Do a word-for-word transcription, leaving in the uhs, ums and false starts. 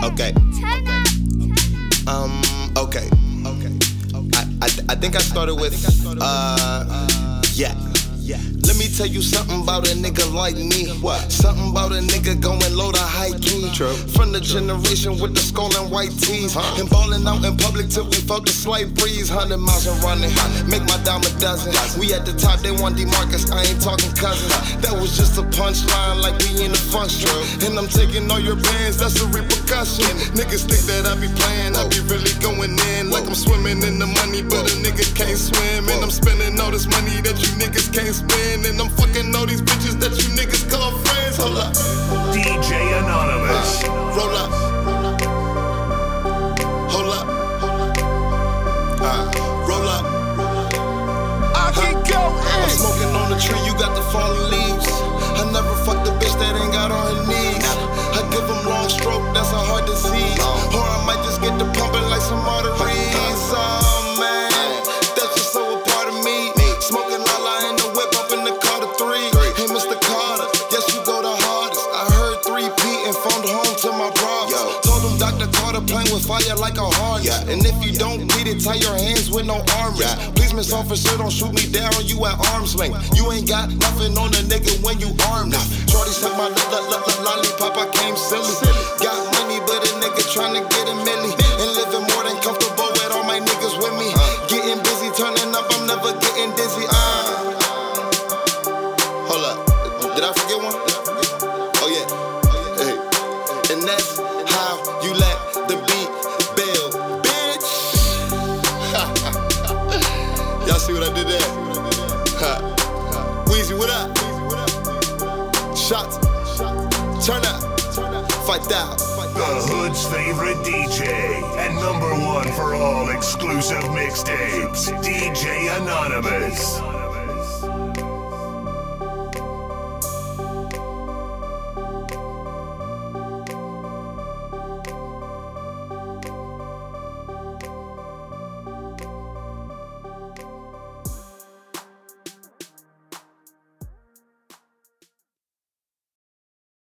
Okay. Um, okay. Okay. I, I, I think I started with, uh, yeah. Let me tell you something about a nigga like me. What? Something about a nigga going low to high key. True. From the generation with the skull and white tees. Huh? And ballin' out in public till we felt the slight breeze. Hundred miles and running, make my dime a dozen. We at the top, they want DeMarcus, I ain't talking cousins. That was just a punchline like we in the function. And I'm taking all your bands, that's a repercussion. Niggas think that I be playing, I be really going in. Like I'm swimming in the money, but a nigga can't swim. And I'm spending all this money that you niggas can't spend. And I'm fucking all these bitches that you niggas call friends. Hold up. D J Anonymous. Roll up. Hold up. Uh, roll up. I can go in. I'm smoking on the tree, you got the fallen leaves. I never fucked a bitch that ain't got on her knees. I give them long stroke, that's a heart disease. Or I might just get the pumping like some arteries. Oh man, that's just so a part of me. Smoking Lala in the whip up in the Carter three. Hey Mister Carter, yes you go the hardest. I heard three P and phoned home to my bros. Told him Doctor Carter playing with fire like a harness. And if you don't beat it, tie your hands with no armrest. Please Miss Officer, don't shoot me down, you at arm's length. You ain't got nothing on a nigga when you armed. Shorty suck my l- l- l- lollipop, I came silly. Got money but a nigga tryna get a milli. And living more than comfortable with all my niggas with me. Getting busy, turning up, I'm never getting dizzy. Uh. Hold up, did I forget one? Oh yeah, hey. And that's how you let the beat build, bitch. Y'all see what I did there? Ha. Weezy, what up? Shots, turn up, fight out. The hood's favorite D J and number one for all exclusive mixtapes, D J Anonymous.